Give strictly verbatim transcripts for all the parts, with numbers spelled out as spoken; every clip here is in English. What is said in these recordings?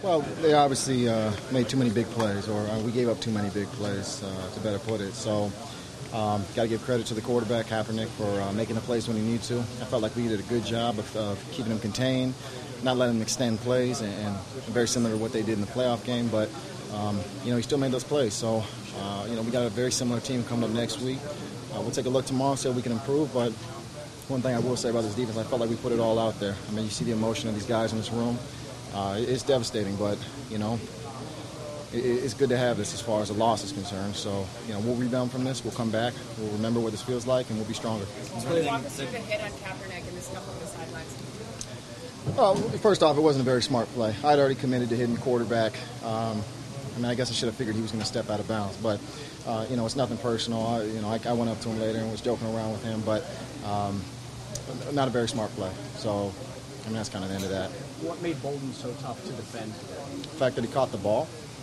Well, they obviously uh, made too many big plays, or uh, we gave up too many big plays, uh, to better put it. So, um, got to give credit to the quarterback, Kaepernick, for uh, making the plays when he needed to. I felt like we did a good job of, of keeping him contained, not letting him extend plays, and, and very similar to what they did in the playoff game. But, um, you know, he still made those plays. So, uh, you know, we got a very similar team coming up next week. Uh, we'll take a look tomorrow, see if we can improve. But one thing I will say about this defense, I felt like we put it all out there. I mean, you see the emotion of these guys in this room. Uh, it's devastating, but, you know, it, it's good to have this as far as the loss is concerned. So, you know, we'll rebound from this. We'll come back. We'll remember what this feels like, and we'll be stronger. Walk us through the hit on Kaepernick and this couple of the sidelines. Well, first off, it wasn't a very smart play. I'd already committed to hitting the quarterback. Um, I mean, I guess I should have figured he was going to step out of bounds. But, uh, you know, it's nothing personal. I, you know, I, I went up to him later and was joking around with him. But um, not a very smart play. So, I mean, that's kind of the end of that. What made Bolden so tough to defend today? The fact that he caught the ball.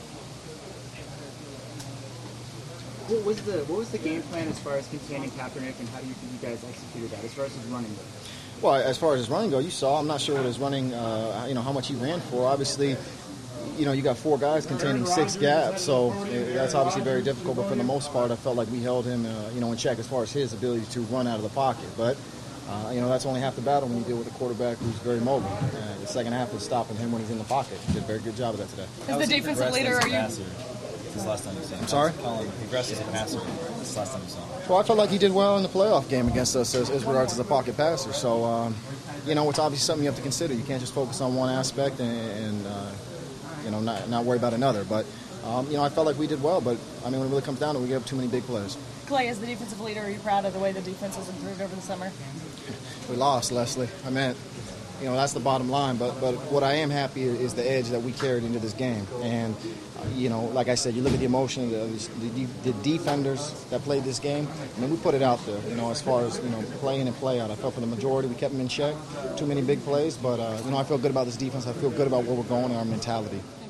What was the what was the game plan as far as containing Kaepernick, and how do you think you guys executed that as far as his running goes? Well, as far as his running goes, you saw. I'm not sure what his running, uh, you know, how much he ran for. Obviously, you know, you got four guys containing six gaps, so that's obviously very difficult. But for the most part, I felt like we held him, uh, you know, in check as far as his ability to run out of the pocket. But Uh, you know, that's only half the battle when you deal with a quarterback who's very mobile. Uh, the second half is stopping him when he's in the pocket. He did a very good job of that today. As the defensive leader, are you... This last time you saw him. I'm sorry? Colin, aggressive as a passer. This last time you saw him. Well, I felt like he did well in the playoff game against us as, as regards as a pocket passer. So, um, you know, it's obviously something you have to consider. You can't just focus on one aspect and, and uh, you know, not, not worry about another. But, um, you know, I felt like we did well. But, I mean, when it really comes down to it, we gave up too many big plays. Clay, as the defensive leader, are you proud of the way the defense has improved over the summer? We lost, Leslie. I mean, you know, that's the bottom line. But but what I am happy is the edge that we carried into this game. And, uh, you know, like I said, you look at the emotion of the, the, the defenders that played this game. I mean, we put it out there, you know, as far as, you know, playing and play out. I felt for the majority we kept them in check. Too many big plays. But, uh, you know, I feel good about this defense. I feel good about where we're going and our mentality.